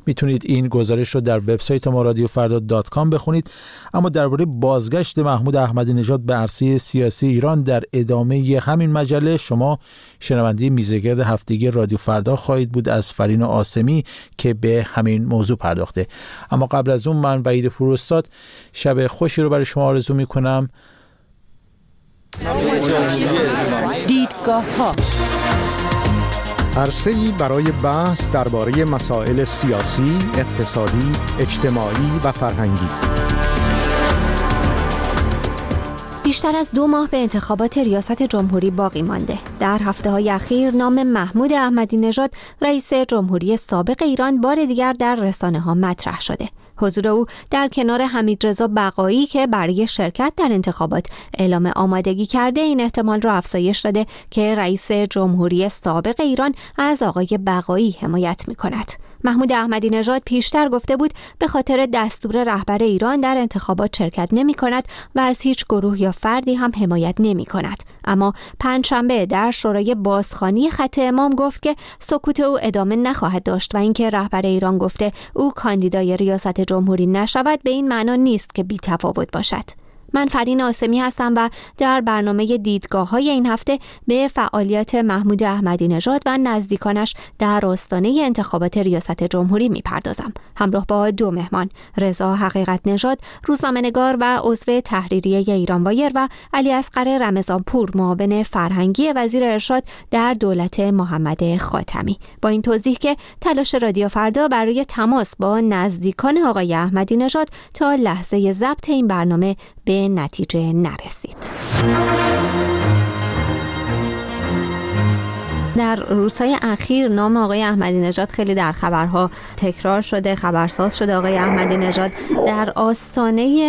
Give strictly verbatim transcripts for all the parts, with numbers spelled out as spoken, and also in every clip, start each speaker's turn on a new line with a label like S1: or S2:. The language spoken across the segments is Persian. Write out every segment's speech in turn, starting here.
S1: میتونید این گزارش رو در وبسایت ما رادیو فردا دات کام بخونید. اما درباره بازگشت محمود احمدی نژاد به عرصه سیاسی ایران در ادامه همین مجله شما شنونده میزگرد هفتگی رادیو فردا خواهید بود از فرین آسمی که به همین موضوع پرداخته. اما قبل از اون من وحید پوراستاد شب خوشی رو برای شما آرزو میکنم.
S2: دیدگاه‌ها
S3: عرصه‌ای برای بحث درباره مسائل سیاسی، اقتصادی، اجتماعی و فرهنگی.
S4: بیشتر از دو ماه به انتخابات ریاست جمهوری باقی مانده. در هفته‌های اخیر نام محمود احمدی نژاد رئیس جمهوری سابق ایران بار دیگر در رسانه‌ها مطرح شده. حضور او در کنار حمیدرضا بقایی که برای شرکت در انتخابات اعلام آمادگی کرده این احتمال را افزایش داده که رئیس جمهوری سابق ایران از آقای بقایی حمایت می‌کند. محمود احمدی نژاد پیشتر گفته بود به خاطر دستور رهبر ایران در انتخابات شرکت نمی‌کند و از هیچ گروه یا فردی هم حمایت نمی‌کند. اما پنجشنبه در شورای بازخوانی خط امام گفت که سکوت او ادامه نخواهد داشت و اینکه رهبر ایران گفته او کاندیدای ریاست جمهوری نشود به این معنا نیست که بی‌تفاوت باشد. من فرین آسمی هستم و در برنامه دیدگاه‌های این هفته به فعالیت محمود احمدی نژاد و نزدیکانش در آستانه انتخابات ریاست جمهوری می‌پردازم. همراه با دو مهمان، رضا حقیقت نژاد، روزنامه‌نگار و عضو تحریریه ایران وایر و علی اصغر رمضانپور، معاون فرهنگی وزیر ارشاد در دولت محمد خاتمی. با این توضیح که تلاش رادیو فردا برای تماس با نزدیکان آقای احمدی نژاد تا لحظه ضبط این برنامه به نتیجه نرسید. در روزهای اخیر نام آقای احمدی نژاد خیلی در خبرها تکرار شده، خبرساز شده. آقای احمدی نژاد در آستانه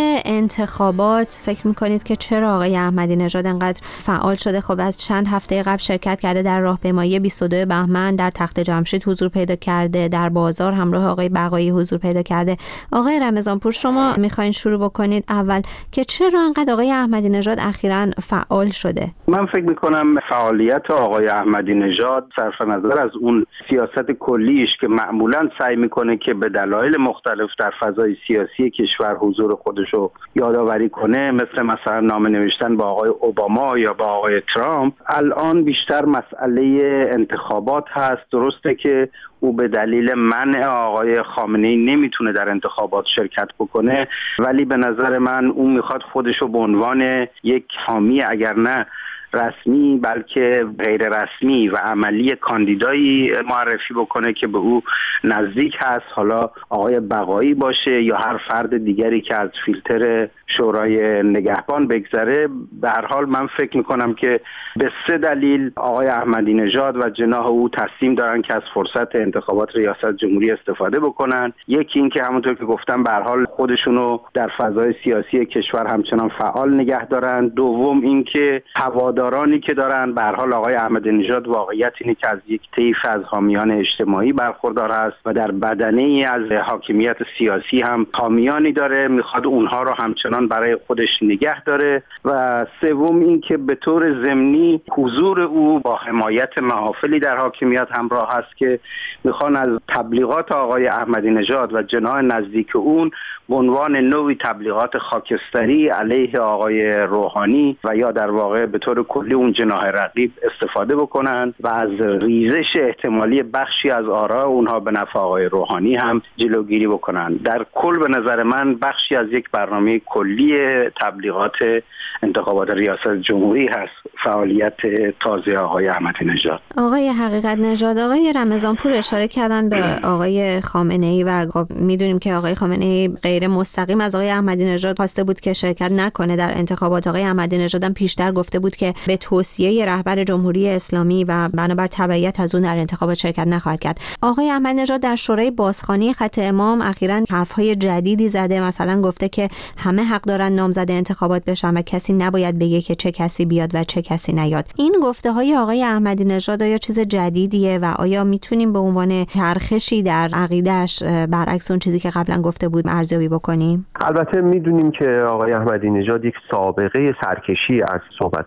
S4: انتخابات فکر میکنید که چرا آقای احمدی نژاد انقدر فعال شده؟ خب از چند هفته قبل شرکت کرده در راهپیمایی بیست و دو بهمن، در تخت جمشید حضور پیدا کرده، در بازار همراه آقای بقایی حضور پیدا کرده. آقای رمضانپور شما میخواین شروع بکنید اول که چرا انقدر آقای احمدی نژاد اخیراً فعال شده؟
S5: من فکر میکنم فعالیت آقای احمدی نژاد صرف نظر از اون سیاست کلیش که معمولا سعی میکنه که به دلایل مختلف در فضای سیاسی کشور حضور خودشو یادآوری کنه، مثل مثلا نامه نوشتن با آقای اوباما یا با آقای ترامپ، الان بیشتر مسئله انتخابات هست. درسته که او به دلیل منع آقای خامنه‌ای نمیتونه در انتخابات شرکت بکنه، ولی به نظر من اون میخواد خودشو به عنوان یک حامی اگر نه رسمی بلکه غیر رسمی و عملی کاندیدایی معرفی بکنه که به او نزدیک هست، حالا آقای بقایی باشه یا هر فرد دیگری که از فیلتر شورای نگهبان بگذره. به هر حال من فکر میکنم که به سه دلیل آقای احمدی نژاد و جناح او تصمیم دارن که از فرصت انتخابات ریاست جمهوری استفاده بکنن. یکی این که همونطور که گفتم به هر حال خودشونو در فضای سیاسی کشور همچنان فعال نگه دارن. دوم این که هوادارانی که دارن، به هر حال آقای احمدی نژاد واقعیت اینه که از یک طیف از حامیان اجتماعی برخوردار هست و در بدنه ای از حاکمیت سیاسی هم حامیانی داره، میخواد اونها رو همچنان برای خودش نگه داره. و سوم این که به طور ضمنی حضور او با حمایت محافلی در حاکمیت همراه هست که میخوان از تبلیغات آقای احمدی نژاد و جناح نزدیک اون به عنوان نوعی تبلیغات خاکستری علیه آقای روحانی و یا در واقع به طور کلی اون جناح رقیب استفاده بکنن و از ریزش احتمالی بخشی از آراء اونها به نفع آقای روحانی هم جلوگیری بکنن. در کل به نظر من بخشی از یک برنامه کلی تبلیغات انتخابات ریاست جمهوری هست فعالیت تازه آقای احمدی نژاد.
S4: آقای حقیقت نژاد، آقای رمضانپور اشاره کردن به آقای خامنه‌ای و خب میدونیم که آقای خامنه‌ای غیر مستقیم از آقای احمدی نژاد خواسته بود که شرکت نکنه در انتخابات. آقای احمدی نژاد هم پیشتر گفته بود که به توصیه رهبر جمهوری اسلامی و بنابر تبعیت از اون در انتخابات شرکت نخواهد کرد. آقای احمدی نژاد در شورای بازخوانی خط امام اخیراً حرف‌های جدیدی زده، مثلا گفته که همه حق دارن نامزد انتخابات بشن و کسی نباید بگه که چه کسی بیاد و چه کسی نیاد. این گفته‌های آقای احمدی نژاد آیا چیز جدیدیه و آیا میتونیم به عنوان چرخشی در عقیده‌اش برعکس اون چیزی که قبلا گفته بود ارزیابی بکنیم؟
S6: البته میدونیم که آقای احمدی نژاد یک سابقه سرکشی از صحبت‌های آقای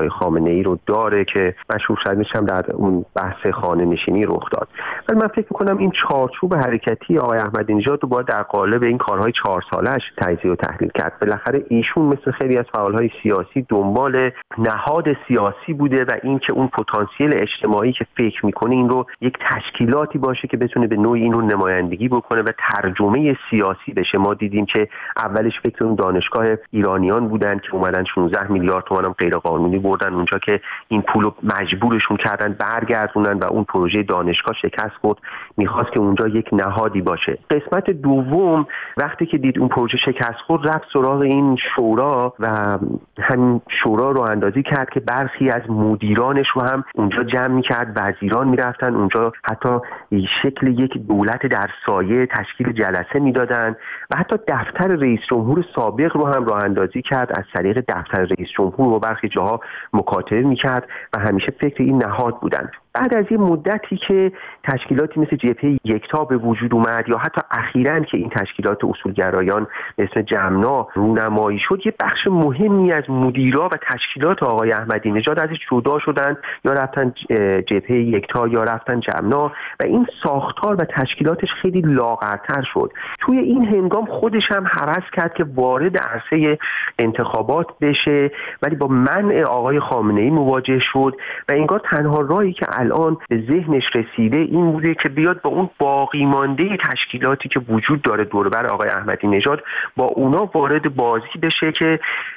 S2: آقای خامنه ای رو داره که مشهور شدنش هم در اون بحث خانه نشینی رخ داد. ولی من فکر می‌کنم این چارچوب حرکتی آقای احمدی نژاد رو باید در قالب این کارهای چهار سالش تجزیه و تحلیل کرد. بالاخره ایشون مثل خیلی از فعالهای سیاسی دنبال نهاد سیاسی بوده و این که اون پتانسیل اجتماعی که فکر می‌کنه این رو یک تشکیلاتی باشه که بتونه به نوعی این رو نمایندگی بکنه و ترجمه سیاسی بشه. ما دیدیم که اولش فکر اون دانشگاه ایرانیان بودن که اومدن شانزده میلیارد تومان هم غیر قانونی بردن اونجا که این پولو مجبورشون کردن برگردونن و اون پروژه دانشگاه شکست خورد. میخواست که اونجا یک نهادی باشه. قسمت دوم وقتی که دید اون پروژه شکست خورد رفت سراغ این شورا و همین شورا رو اندازی کرد که برخی از مدیرانش رو هم اونجا جمع میکرد، وزیران میرفتن اونجا، حتی شکل یک دولت در سایه تشکیل جلسه میدادن و حتی دفتر رئیس جمهور سابق رو هم راه اندازی کرد، از طریق دفتر رئیس جمهور و برخی جاها مکاتبه میکرد و همیشه فکر این نهاد بودن. بعد از یه مدتی که تشکیلاتی مثل جبهه یکتا به وجود اومد یا حتی اخیراً که این تشکیلات اصولگرایان به اسم جمنا رونمایی شد، یه بخش مهمی از مدیرا و تشکیلات آقای احمدی نژاد ازش جدا شدن یا رفتن جبهه یکتا یا رفتن جمنا و این ساختار و تشکیلاتش خیلی لاغرتر شد. توی این هنگام خودش هم هوس کرد که وارد عرصه انتخابات بشه، ولی با منع آقای خامنه ای مواجه شد و انگار تنها راهی که الان به ذهنش رسیده این بوده که بیاد با اون باقی مانده تشکیلاتی که وجود داره دور بر آقای احمدی نژاد با اونا وارد بازی بشه که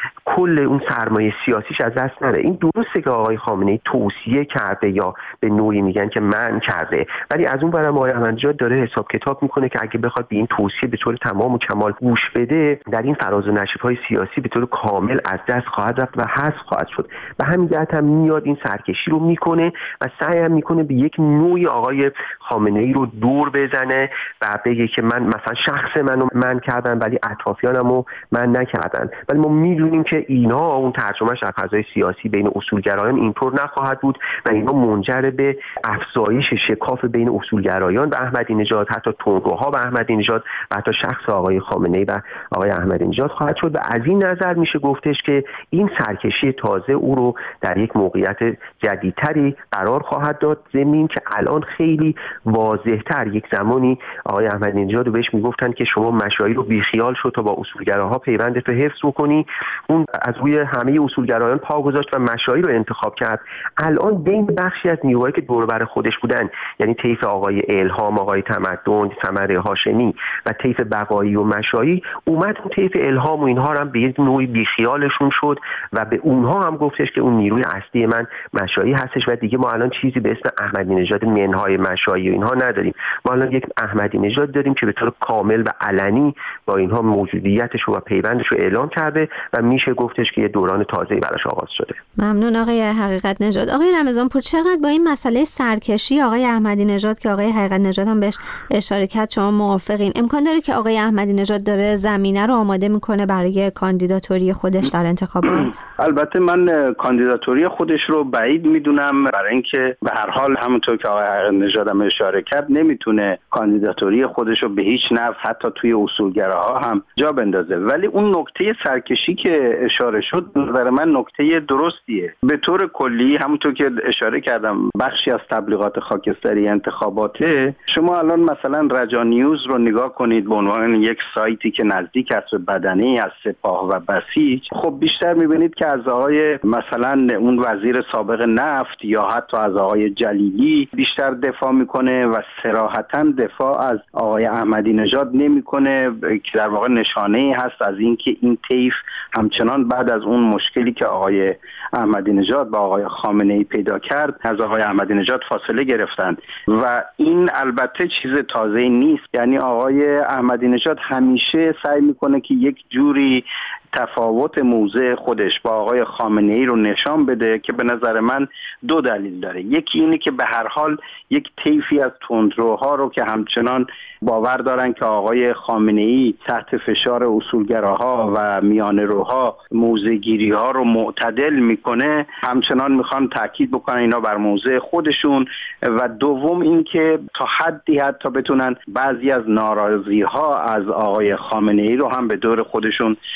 S2: کل اون سرمایه سیاسیش از دست نره. این درسته که آقای خامنه ای توصیه کرده یا به نوعی میگن که منع کرده، ولی از اون برم آقای احمدی نژاد داره حساب کتاب میکنه که اگه بخواد به این توصیه به طور تمام و کمال گوش بده، در این فراز و نشیب‌های سیاسی به طور کامل از دست خواهد رفت و حذف خواهد شد. به همین جهت هم میاد این سرکشی رو میکنه و سعی هم میکنه به یک نوعی آقای خامنه ای رو دور بزنه و بگه که من مثلا شخص منو من کردن ولی اطرافیانمو من نکردن. ولی ما میدونیم که اینا اون ترجمهش در فضای سیاسی بین اصولگرایان اینطور نخواهد بود و اینا منجر به افزایش شکاف بین اصولگرایان و احمدی نژاد، حتی تندروها و احمدی نژاد و حتی شخص آقای خامنه ای و آقای احمدی نژاد خواهد شد و از این نظر میشه گفتش که این سرکشی تازه او رو در یک موقعیت جدیدتری قرار خواهد داد، زمین که الان خیلی واضح‌تر. یک زمانی آقای احمدی نژاد رو بهش میگفتن که شما مشایی رو بیخیال شو تا با اصولگراها پیوندت رو حفظ بکنی. اون از روی همه اصولگرایان پا گذاشت و مشایی رو انتخاب کرد. الان بین بخشی از نیروهایی که دور بر خودش بودن، یعنی طیف آقای الهام، آقای تمدن، ثمر هاشمی و طیف بقایی و مشایی، اومد اون طیف الهام و اینها هم به یک نوعی بیخیالشون شد و به اونها هم گفتش که اون نیروی اصلی من مشایی هستش و دیگه ما الان چیزی به اسم احمدی نژاد منهای مشایی و اینها نداریم. ما الان یک احمدی نژاد داریم که به طور کامل و علنی با اینها موجودیتش و پیوندش رو اعلام کرده و میشه گفتش که یه دوران تازه‌ای براش آغاز شده.
S4: ممنون آقای حقیقت نژاد. آقای رمضان پور، چقدر با این مسئله سرکشی آقای احمدی نژاد که آقای حقیقت نژاد هم بهش اشاره کرد شما موافقین؟ امکان داره که آقای احمدی نژاد داره زمینه رو آماده میکنه برای کاندیداتوری خودش در انتخابات؟
S5: البته من کاندیداتوری خودش رو بعید میدونم، برای اینکه به هر حال همونطور که آقای حقیقت نژاد هم اشاره کرد نمیتونه کاندیداتوری خودش رو به هیچ نحو حتی توی اصولگراها هم جا بندازه. ولی اون نکته سرکشی که اشاره شد نظر من نکته درستیه. به طور کلی همونطور که اشاره کردم بخشی از تبلیغات خاکستری انتخاباته، شما الان مثلا رجا نیوز رو نگاه کنید به عنوان یک سایتی که نزدیک است به بدنه از سپاه و بسیج، خب بیشتر میبینید که از آقای مثلا اون وزیر سابق نفت یا حتی از آقای جلیلی بیشتر دفاع میکنه و صراحتاً دفاع از آقای احمدی نژاد نمیکنه، که در واقع نشانه هست از اینکه این طیف همچنان بعد از اون مشکلی که آقای احمدی نژاد با آقای خامنه ای پیدا کرد از آقای احمدی نژاد فاصله گرفتند و این البته چیز تازه‌ای نیست. یعنی آقای احمدی نژاد همیشه سعی میکنه که یک جوری تفاوت موضع خودش با آقای خامنه ای رو نشان بده که به نظر من دو دلیل داره. یکی اینه که به هر حال یک طیفی از تندروها رو که همچنان باور دارن که آقای خامنه ای تحت فشار اصولگراها و میانه‌روها موضع‌گیری ها رو معتدل میکنه، همچنان میخوان تاکید بکنن اینا بر موضع خودشون. و دوم این که تا حدی حتی بتونن بعضی از ناراضی ها از آقای خامنه ای رو هم به دور خودشون جذب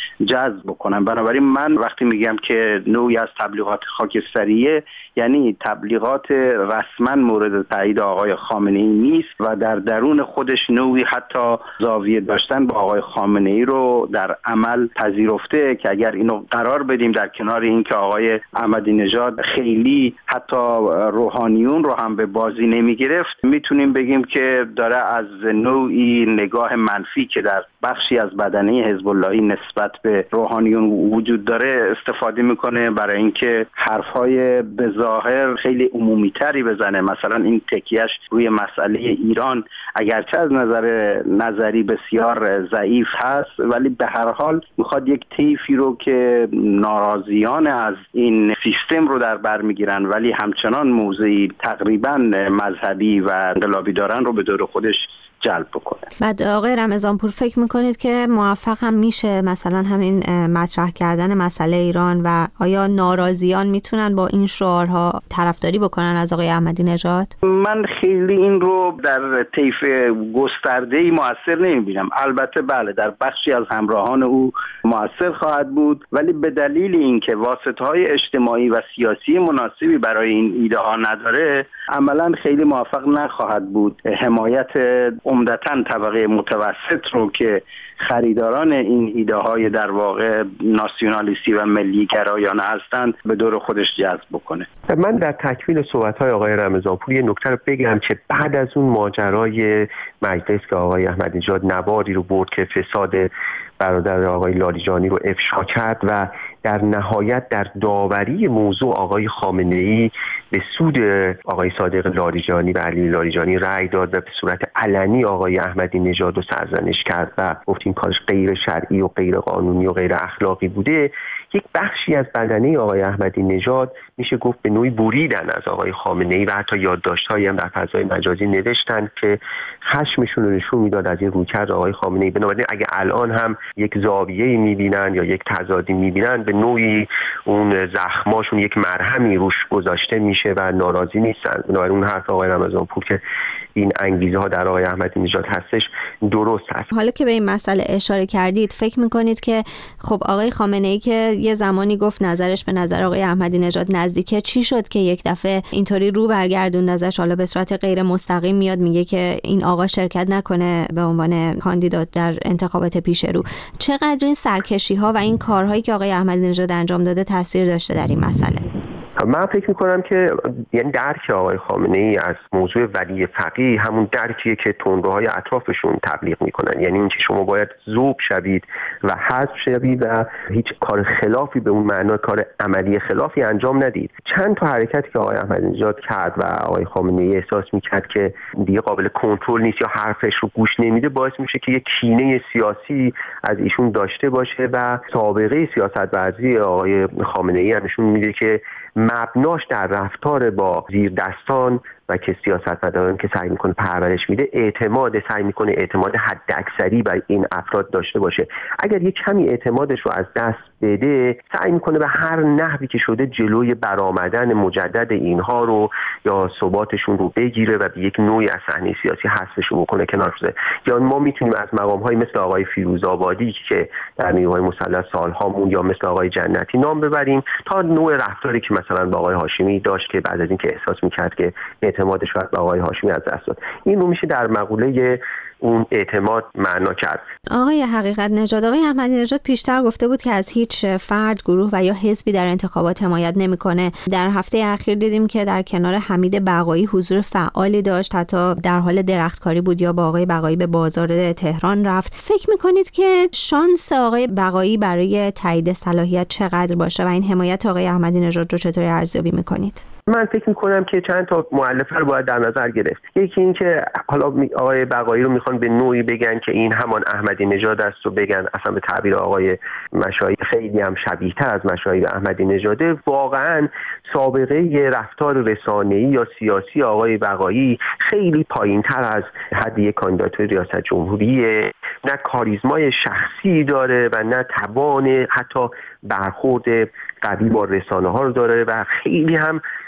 S5: جذب بکنن. بنابراین من وقتی میگم که نوعی از تبلیغات خاکستریه، یعنی تبلیغات رسما مورد تایید آقای خامنه‌ای نیست و در درون خودش نوعی حتی زاویه داشتن با آقای خامنه‌ای رو در عمل پذیرفته که اگر اینو قرار بدیم در کنار این که آقای احمدی نژاد خیلی حتی روحانیون رو هم به بازی نمیگرفت، میتونیم بگیم که داره از نوعی نگاه منفی که در بخشی از بدنه حزب اللهی نسبت به روحانیون وجود داره استفاده میکنه برای اینکه حرفهای به ظاهر خیلی عمومی تری بزنه. مثلا این تکیهش روی مسئله ایران اگرچه از نظر نظری بسیار ضعیف هست، ولی به هر حال میخواد یک طیفی رو که ناراضیان از این سیستم رو در بر میگیرن ولی همچنان موضعی تقریبا مذهبی و انقلابی دارن رو به دور خودش جلب بکنه.
S4: بعد آقای رمضانپور فکر میکنید که موفق هم میشه مثلا همین مطرح کردن مسئله ایران و آیا ناراضیان میتونن با این شعارها طرفداری بکنن از آقای احمدی نژاد؟
S5: من خیلی این رو در طیف گسترده‌ای موثر نمیبینم. البته بله در بخشی از همراهان او موثر خواهد بود، ولی به دلیل اینکه واسطه‌های اجتماعی و سیاسی مناسبی برای این ایده ها نداره عملاً خیلی موفق نخواهد بود. حمایت عمدتاً طبقه متوسط رو که خریداران این ایده های در واقع ناسیونالیستی و ملی گرایانه هستند به دور خودش جذب بکنه.
S2: من در تکمیل صحبت های آقای رمضانپور یه نکته رو بگم که بعد از اون ماجرای مجلس که آقای احمدی نژاد نواری رو برد که فساد برادر آقای لاریجانی رو افشا کرد و در نهایت در داوری موضوع آقای خامنه‌ای به سود آقای صادق لاریجانی و علی لاریجانی رأی داد و به صورت علنی آقای احمدی نژاد رو سرزنش کرد و گفت این کارش غیر شرعی و غیر قانونی و غیر اخلاقی بوده. یک بخشی از بدنه آقای احمدی نژاد میشه گفت به نوعی بریدن از آقای خامنه‌ای و حتی یادداشت‌هایی هم در فضای مجازی نوشتن که خشمشون رو نشون میداد از این رویکرد آقای خامنه‌ای. بنابراین اگه الان هم یک زاویه‌ای می‌بینن یا یک تضادی می‌بینن به نوعی اون زخماشون یک مرهمی روش گذاشته میشه و ناراضی نیستن. بنابراین اون حرف آقای رمضانپور که این انگیزه ها در آقای احمدی نژاد هستش درست هست.
S4: حالا که به این مسئله اشاره کردید فکر میکنید که خب آقای خامنه‌ای که یه زمانی گفت نظرش به نظر آقای احمدی نژاد نزدیکه، چی شد که یک دفعه اینطوری رو برگردوند ازش؟ حالا به صورت غیر مستقیم میاد میگه که این آقا شرکت نکنه به عنوان کاندیدات در انتخابات پیش رو. چقدر این سرکشی ها و این کارهایی که آقای احمدی نژاد انجام داده تاثیر داشته در این مسئله؟
S2: من فکر میکنم که یعنی درک آقای خامنه‌ای از موضوع ولی فقیه همون درکیه که تندروهای اطرافشون تبلیغ میکنن، یعنی اینکه شما باید ذوب شوید و حذف شوید و هیچ کار خلافی به اون معنا کار عملی خلافی انجام ندید. چند تا حرکتی که آقای احمدی نژاد کرد و آقای خامنه‌ای احساس میکرد که دیگه قابل کنترل نیست یا حرفش رو گوش نمیده باعث میشه که یک کینه سیاسی از ایشون داشته باشه و سابقه سیاست‌ورزی آقای خامنه‌ای نشون میده که مبناش در رفتار با زیر دستان و که سیاستمداران که سعی میکنه پرورش میده اعتماد سعی میکنه اعتماد حد اکثری بر این افراد داشته باشه. اگر یک کمی اعتمادش رو از دست بده سعی میکنه به هر نحوی که شده جلوی برآمدن مجدد اینها رو یا ثباتشون رو بگیره و به یک نوعی از صحنه سیاسی حذفشون بکنه کنار بذاره. یا ما میتونیم از مقام‌های مثل آقای فیروزآبادی که در نیروهای مسلح سالهامون یا مثل آقای جنتی نام ببریم تا نوع رفتاری که مثلا با آقای هاشمی داشت که بعد از اینکه احساس میکرد که اعتمادش رو به آقای هاشمی از دست داد. این رو میشه در مقوله اون اعتماد معنا کرد.
S4: آقای حقیقت نژاد، آقای احمدی نژاد پیشتر گفته بود که از هیچ فرد، گروه و یا حزبی در انتخابات حمایت نمیکنه. در هفته اخیر دیدیم که در کنار حمید بقایی حضور فعالی داشت، حتی در حال درختکاری بود یا با آقای بقایی به بازار تهران رفت. فکر میکنید که شانس آقای بقایی برای تایید صلاحیت چقدر باشه و این حمایت آقای احمدی نژاد رو چطوری ارزیابی میکنید؟
S2: من فکر میکنم که چند تا مؤلفه رو باید در نظر گرفت. یکی این که حالا آقای بقایی رو میخوان به نوعی بگن که این همان احمدی نژاد است و بگن اصلا به تعبیر آقای مشایخ خیلی هم شبیه تر از مشایخ احمدی نژاده. واقعا سابقه رفتار رسانه‌ای یا سیاسی آقای بقایی خیلی پایین تر از حد یک کاندیدات ریاست جمهوریه. نه کاریزمای شخصی داره و نه توان حتی برخورد قوی با رسانه ها رو داره و خیلی هم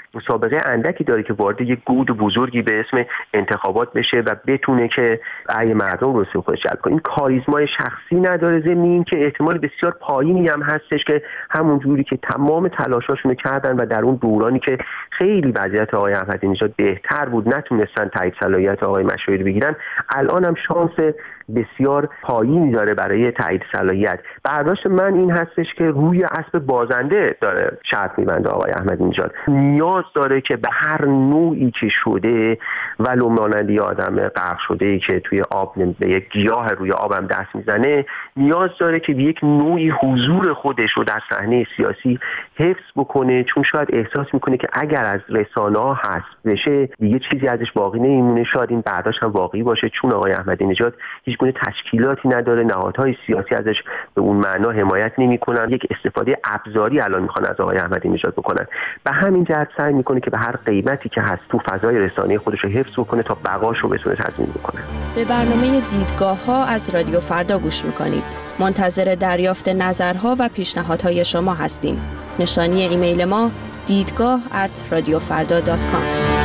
S2: سابقه اندکی داره که وارد یک گود بزرگی به اسم انتخابات بشه و بتونه که رأی مردم رو به خودش جلب کنه. این کاریزمای شخصی نداره، ضمن این که احتمال بسیار پایینی هم هستش که همون جوری که تمام تلاشاشونو کردن و در اون دورانی که خیلی وضعیت آقای احمدی نژاد بهتر بود نتونستن تایید صلاحیت آقای مشایری رو بگیرن، الان هم شانس بسیار پایینی داره برای تایید صلاحیت. برداشت من این هستش که روی اسب بازنده داره شرط می‌بنده آقای احمدی نژاد. نیاز داره که به هر نوعی که شده ولو مانند یه آدم غرق شده‌ای که توی آب به یک گیاه روی آبم دست میزنه، نیاز داره که به یک نوعی حضور خودش رو در صحنه سیاسی حفظ بکنه، چون شاید احساس میکنه که اگر از رسانه‌ها حذف بشه دیگه چیزی ازش باقی نمیمونه. شاید این برداشت هم واقعی باشه، چون آقای احمدی نژاد هیچ گونه تشکیلاتی نداره، نهادهای سیاسی ازش به اون معنا حمایت نمیکنن، یک استفاده ابزاری الان میخوان از آقای احمدی نژاد بکنن. به همین جهت سعی میکنه که به هر قیمتی که هست تو فضای رسانه‌ای خودش رو حفظ بکنه تا بقاش رو بتونه تضمین بکنه.
S6: به برنامه دیدگاه‌ها از رادیو فردا گوش میکنید. منتظر دریافت نظرها و پیشنهادهای شما هستیم. نشانی ایمیل ما دیدگاه ات رادیو فردا دات کام.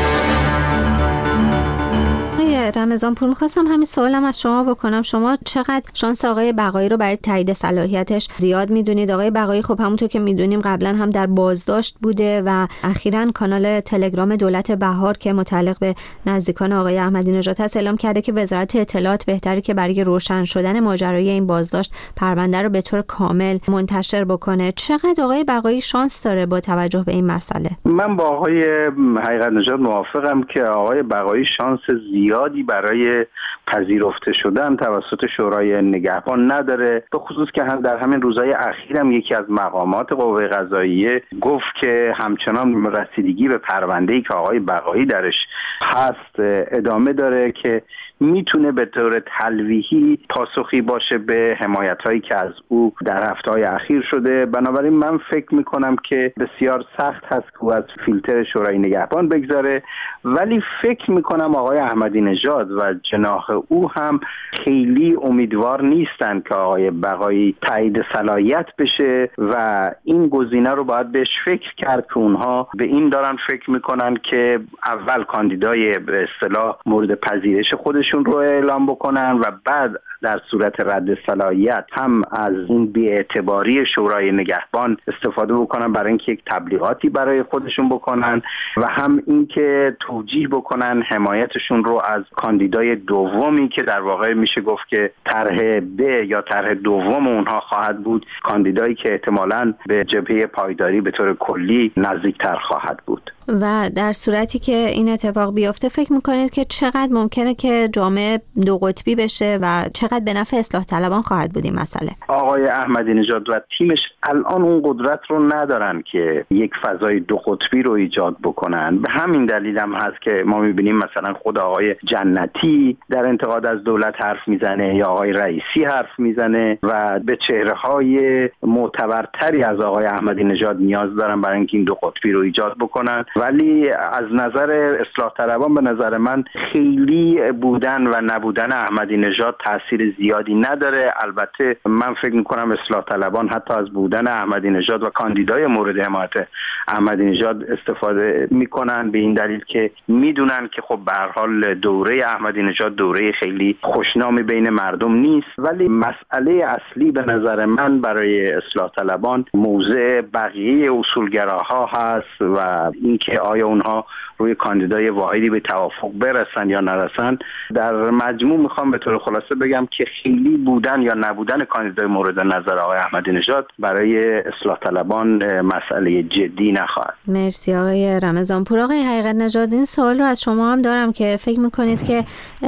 S4: رمضان پور، می‌خواستم همین سوالم از شما بکنم. شما چقدر شانس آقای بقایی رو برای تایید صلاحیتش زیاد می‌دونید؟ آقای بقایی خب همونطور که می‌دونیم قبلا هم در بازداشت بوده و اخیراً کانال تلگرام دولت بهار که متعلق به نزدیکان آقای احمدی نژاد هست اعلام کرده که وزارت اطلاعات بهتره که برای روشن شدن ماجرای این بازداشت پرونده رو به طور کامل منتشر بکنه. چقدر آقای بقایی شانس داره با توجه به این مسئله؟
S5: من با آقای حقیقت نژاد موافقم که آقای بقایی شانس زیادی برای پذیرفته شدن توسط شورای نگهبان نداره، به خصوص که هم در همین روزهای اخیر هم یکی از مقامات قوه قضاییه گفت که همچنان رسیدگی به پرونده‌ای که آقای بقایی درش هست ادامه داره که میتونه به طور تلویحی پاسخی باشه به حمایت‌هایی که از او در هفته‌های اخیر شده. بنابراین من فکر میکنم که بسیار سخت هست که او از فیلتر شورای نگهبان بگذاره، ولی فکر میکنم آقای احمدی نژاد و جناح او هم خیلی امیدوار نیستن که آقای بقایی تایید صلاحیت بشه و این گزینه رو باید بهش فکر کرد که اونها به این دارن فکر میکنن که اول کاندیدای به اصطلاح مورد پذیرش خودشون رو اعلام بکنن و بعد در صورت رد صلاحیت هم از این بی‌اعتباری شورای نگهبان استفاده بکنن برای اینکه یک تبلیغاتی برای خودشون بکنن و هم اینکه توجیه بکنن حمایتشون رو از کاندیدای دومی که در واقع میشه گفت که طرح ب یا طرح دوم اونها خواهد بود، کاندیدایی که احتمالاً به جبهه پایداری به طور کلی نزدیکتر خواهد بود.
S4: و در صورتی که این اتفاق بیفته فکر میکنید که چقدر ممکنه که جامعه دو قطبی بشه و چقدر به نفع اصلاح طلبان خواهد بود این مسئله؟
S5: آقای احمدی نژاد و تیمش الان اون قدرت رو ندارن که یک فضای دو قطبی رو ایجاد بکنن. به همین دلیل هم هست که ما میبینیم مثلا خود آقای جنتی در انتقاد از دولت حرف میزنه یا آقای رئیسی حرف میزنه و به چهره‌های معتبرتری از آقای احمدی نژاد نیاز دارن برای اینکه این دو قطبی رو ایجاد بکنن. ولی از نظر اصلاح طلبان به نظر من خیلی بودن و نبودن احمدی نژاد تاثیر زیادی نداره. البته من فکر میکنم اصلاح طلبان حتی از بودن احمدی نژاد و کاندیدای مورد حمایت احمدی نژاد استفاده میکنن به این دلیل که میدونن که خب به هر حال دوره احمدی نژاد دوره خیلی خوشنامی بین مردم نیست. ولی مسئله اصلی به نظر من برای اصلاح طلبان موضع بقیه اصولگراها هست و اینکه آیا اونها روی کاندیدای واحدی به توافق برسن یا نرسن. در مجموع میخوام به طور خلاصه بگم که خیلی بودن یا نبودن کاندیدای مورد نظر آقای احمدی نژاد برای اصلاح طلبان مسئله جدی نخواهد.
S4: مرسی آقای رمضان پور. آقای حقیقت نژاد، این سوال رو از شما هم دارم که فکر میکنید که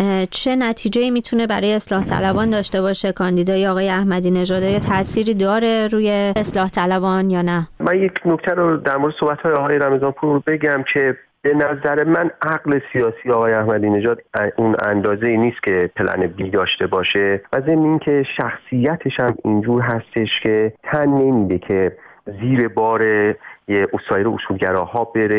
S4: چه نتیجه‌ای میتونه برای اصلاح طلبان داشته باشه کاندیدای آقای احمدی نژاد؟ یا تأثیری داره روی اصلاح طلبان یا نه؟
S2: من یک نکته رو در مورد صحبت‌های آقای رمضان پور بگم که به نظر من عقل سیاسی آقای احمدی نژاد اون اندازه‌ای نیست که پلن بی داشته باشه و ضمن اینکه شخصیتش هم اینجور هستش که تن نمیده که زیر بار یه سایر اصولگراها بره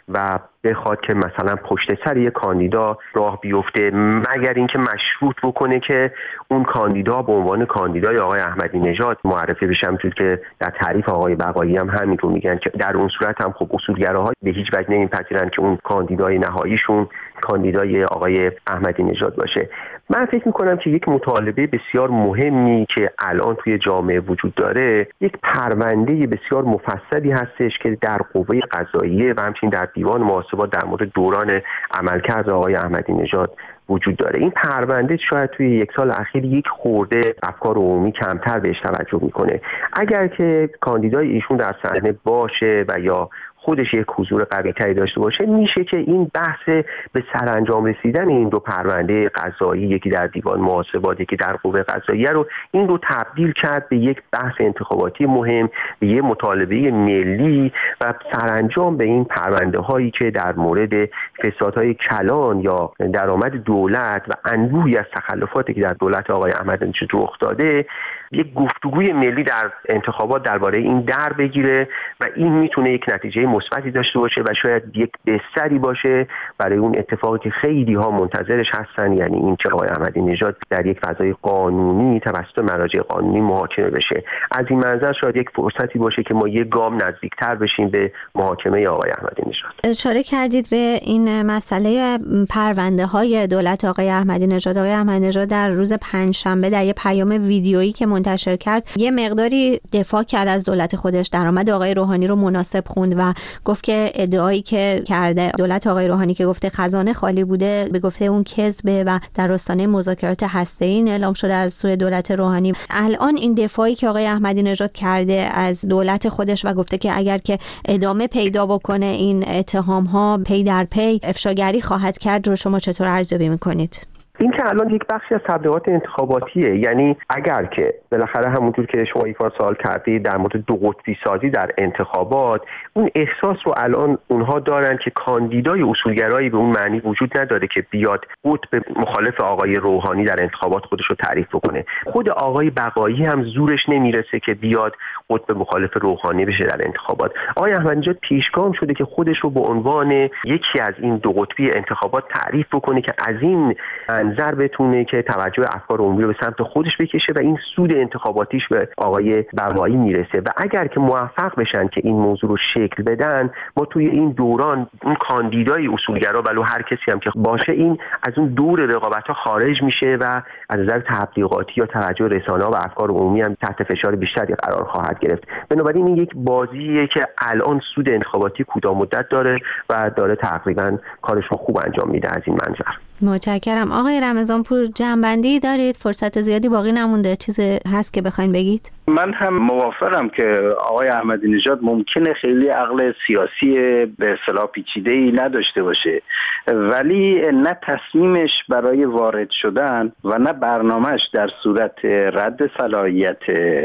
S2: و بخواد که مثلا پشت سر یک کاندیدا راه بیفته، مگر اینکه مشروط بکنه که اون کاندیدا به عنوان کاندیدای آقای احمدی نژاد معرفی بشه. همونطور که در تعریف آقای بقایی هم همین رو میگن که در اون صورت هم خب اصولگراها به هیچ وجه نمیپذیرن که اون کاندیدای نهاییشون کاندیدای آقای احمدی نژاد باشه. من فکر میکنم که یک مطالبه بسیار مهمی که الان توی جامعه وجود داره، یک پرونده بسیار مفصلی هستش که در قوه قضاییه و همچنین در دیوان محاسبات در مورد دوران عملکرد آقای احمدی نژاد وجود داره. این پرونده شاید توی یک سال اخیر یک خورده افکار عمومی کمتر بهش توجه میکنه. اگر که کاندیدای ایشون در صحنه باشه و یا خودش یک حضور قوی‌تری داشته باشه، میشه که این بحث به سرانجام رسیدن این دو پرونده قضایی، یکی در دیوان محاسبات یکی در قوه قضاییه، رو این رو تبدیل کرد به یک بحث انتخاباتی مهم، به یک مطالبه ملی و سرانجام به این پرونده هایی که در مورد فسادهای کلان یا درآمد دولت و انبوهی از تخلفاتی که در دولت آقای احمدی نژاد رخ داده، یک گفتگوی ملی در انتخابات درباره این در بگیره و این میتونه یک نتیجه مثبتی داشته باشه و شاید یک بستری باشه برای اون اتفاقی که خیلی ها منتظرش هستن، یعنی این که آقای احمدی نژاد در یک فضای قانونی توسط مراجع قانونی محاکمه بشه. از این منظر شاید یک فرصتی باشه که ما یک گام نزدیکتر بشیم به محاکمه آقای احمدی نژاد.
S4: اشاره کردید به این مسئله پرونده های دولت آقای احمدی نژاد. آقای احمدی نژاد در روز پنجشنبه در یک پیام ویدیویی که منتشر کرد یه مقداری دفاع کرد از دولت خودش، درآمد آقای روحانی رو مناسب خوند و گفت که ادعایی که کرده دولت آقای روحانی که گفته خزانه خالی بوده، به گفته اون کذبه و در آستانه مذاکرات هسته‌ای اعلام شده از سوی دولت روحانی. الان این دفاعی که آقای احمدی نژاد کرده از دولت خودش و گفته که اگر که ادامه پیدا بکنه این اتهام ها پی در پی افشاگری خواهد کرد، رو شما چطور ارزیابی میکنید؟
S2: این که الان یک بخشی از تبلیغات انتخاباتیه، یعنی اگر که بالاخره همونطور که شما یک بار سوال کردید در مورد دو قطبی سازی در انتخابات، اون احساس رو الان اونها دارن که کاندیدای اصولگرایی به اون معنی وجود نداره که بیاد قطب مخالف آقای روحانی در انتخابات خودش رو تعریف بکنه. خود آقای بقایی هم زورش نمیرسه که بیاد قطب مخالف روحانی بشه در انتخابات. آقای احمدی نژاد پیشگام شده که خودش رو به عنوان یکی از این دو قطبی انتخابات تعریف بکنه که از این منظر بتونه که توجه افکار عمومی رو به سمت خودش بکشه و این سود انتخاباتیش به آقای بقایی میرسه. و اگر که موفق بشن که این موضوع رو شکل بدن، ما توی این دوران اون کاندیدای اصولگرا ولو هر کسی هم که باشه، این از اون دور رقابت‌ها خارج میشه و از نظر تبلیغاتی یا توجه رسانه‌ها و افکار عمومی هم تحت فشار بیشتری قرار خواهد گرفت. بنابراین این یک بازیه که الان سود انتخاباتی کوتاه مدت داره و داره تقریبا کارش رو خوب انجام میده. از این منظر
S4: متشکرم. آقای رمضانپور، جنبندی دارید؟ فرصت زیادی باقی نمونده، چیزی هست که بخواید بگید؟
S5: من هم موافقم که آقای احمدی نژاد ممکنه خیلی عقل سیاسی به اصطلاح پیچیده‌ای نداشته باشه، ولی نه تصمیمش برای وارد شدن و نه برنامهش در صورت رد صلاحیت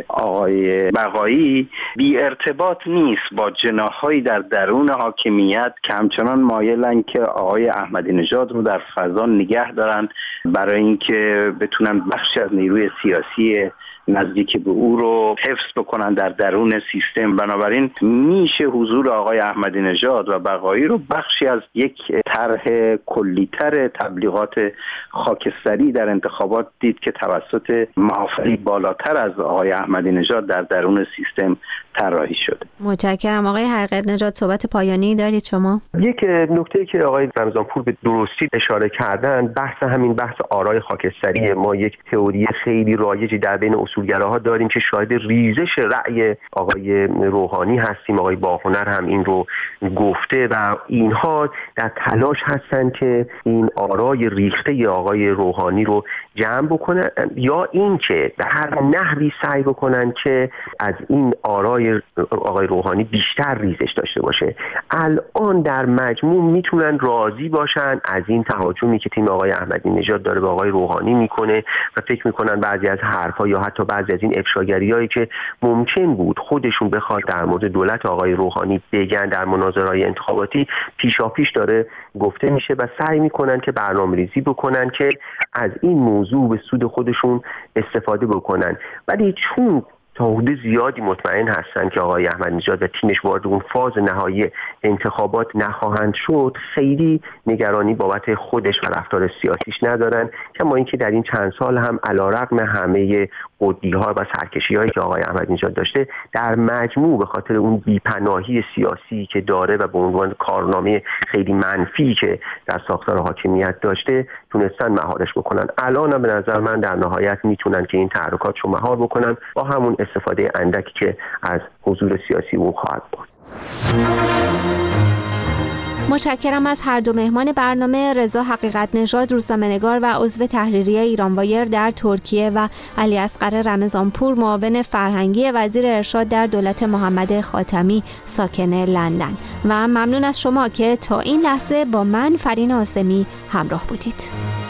S5: آقای بقایی بی ارتباط نیست با جناح‌هایی در درون حاکمیت که همچنان مایلن که آقای احمدی نژاد رو در فضا نگه دارن برای اینکه بتونن بخشی از نیروی سیاسی نزدیک به او رو حفظ بکنن در درون سیستم. بنابراین میشه حضور آقای احمدی نژاد و بقایی رو بخشی از یک طرح کلی‌تر تبلیغات خاکستری در انتخابات دید که توسط محافلی بالاتر از آقای احمدی نژاد در درون سیستم طراحی شده.
S4: متشکرم. آقای حقیقت نژاد، صحبت پایانی دارید شما؟
S2: یک نکته که آقای رمضانپور به درستی اشاره کردن، بحث همین بحث آرای خاکستری. ما یک تئوری خیلی رایجی در بین اصولگراها داریم که شاهد ریزش رأی آقای روحانی هستیم. آقای باهنر هم این رو گفته و اینها در تلاش هستن که این آرای ریخته آقای روحانی رو جمع بکنن یا این که به هر نحوی سعی بکنن که از این آرای آقای روحانی بیشتر ریزش داشته باشه. الان در مجموع میتونن راضی باشن از این تهاجمی که تیم آقای احمدی نژاد داره به آقای روحانی میکنه و فکر میکنن بعضی از حرفا یا حتی بعضی از این افشاگریایی که ممکن بود خودشون بخواد در مورد دولت آقای روحانی بگن در مناظرهای انتخاباتی پیشاپیش داره گفته میشه و سعی میکنن که برنامه‌ریزی بکنن که از این موضوع به سود خودشون استفاده بکنن. ولی چون تا حدود زیادی مطمئن هستن که آقای احمدی نژاد و تیمش وارد اون فاز نهایی انتخابات نخواهند شد، خیلی نگرانی بابت خودش و رفتار سیاسیش ندارن. کما اینکه در این چند سال هم علیرغم همه قدی‌ها و سرکشی‌هایی که آقای احمدی نژاد داشته، در مجموع به خاطر اون بی‌پناهی سیاسی که داره و به عنوان کارنامه خیلی منفی که در ساختار حاکمیت داشته تونستن مهارش بکنن. الان هم به نظر من در نهایت میتونن که این تحرکات رو مهار بکنن با همون استفاده اندکی که از حضور سیاسی اون خواهد بود.
S4: متشکرم از هر دو مهمان برنامه، رضا حقیقت نژاد روزنامه‌نگار و عضو تحریریه ایران وایر در ترکیه و علی اصغر رمضانپور معاون فرهنگی وزیر ارشاد در دولت محمد خاتمی ساکن لندن. و ممنون از شما که تا این لحظه با من فرین عاصمی همراه بودید.